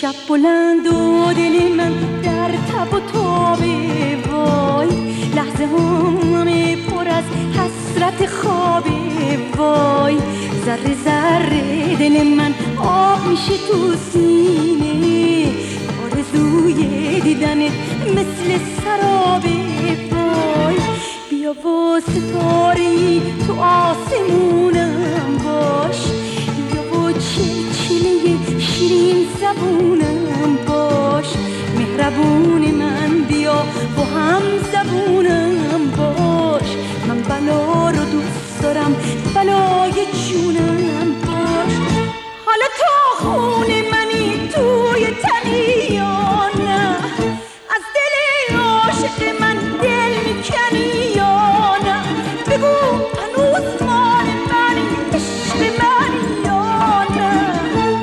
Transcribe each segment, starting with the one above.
شب بلند و دل من در تب و تابه وای، لحظه همه پر از حسرت خوابه وای، ذره ذره دل من آب میشه تو سینه، آرزوی دیدنت مثل سرابه وای، بیا و ستاره‌ای تو آسمونم باش، بیا و چلچله شیرین زبونم باش، مهربون من بیا و هم زبونم باش، من بلا رو دوست دارم بلای جونم باش. حالا تا خون منی توی تنی یا نه، از دل عاشق من دل میکنی یا نه، بگو هنوز مال منی عشق منی یا نه.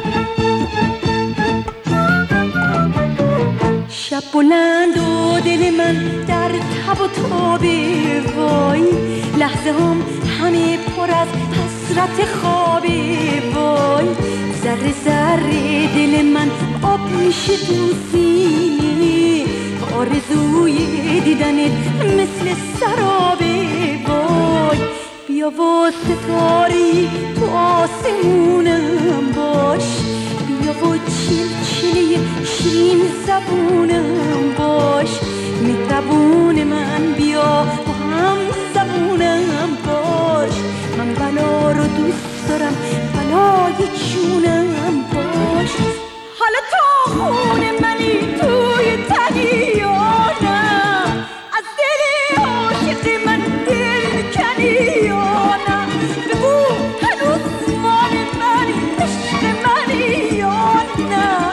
شب بلند و دل من در تب و تابه وای، لحظه هم همه پر از حسرت خوابه وای، ذره ذره دل من آب میشه تو سینه، آرزوی دیدنت مثل سرابه وای، بیا و ستاره‌ای تو آسمونم باش، بیا و چلچله شیرین زبونم باش، مهربون من بیا و هم زبونم باش، من بلا رو دوست دارم بلای جونم باش. حالا تا خون منی توی تنی یا نه، از دل عاشق من دل میکنی یا نه، بگو هنوز مال منی عشق منی یا نه.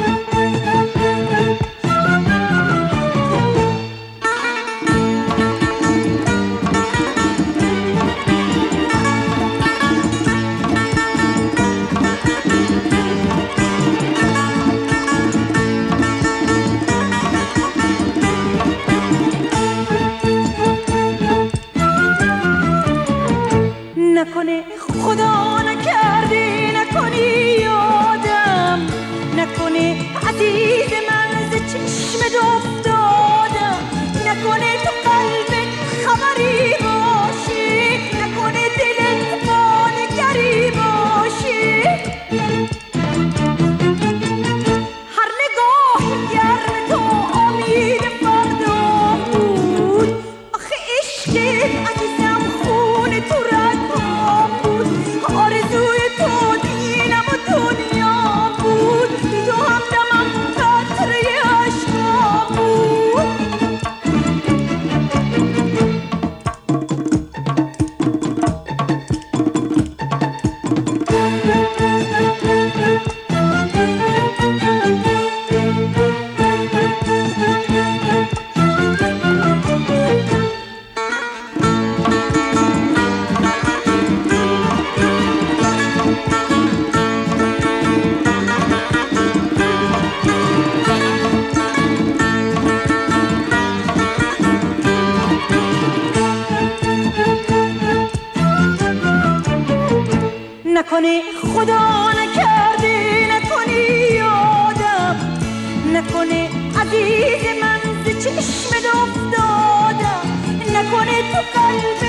نکنه خدا نکرده نکنی یادم، نکنه عزیز من ز چشمت افتادم، نکنه تو قلبت خبری باشه، نکنه دلت با نگری باشه، هر نگاه گرم تو امید فردا بود، آخه عشقت عزیزم خون تو آرزوی تو دینم و دنیا بود، بی تو همدمم قطره عشقا بود. نکنه خدا نکرده نکنی یادم، نکنه عزیز من ز چشمت افتادم، نکنه تو قلب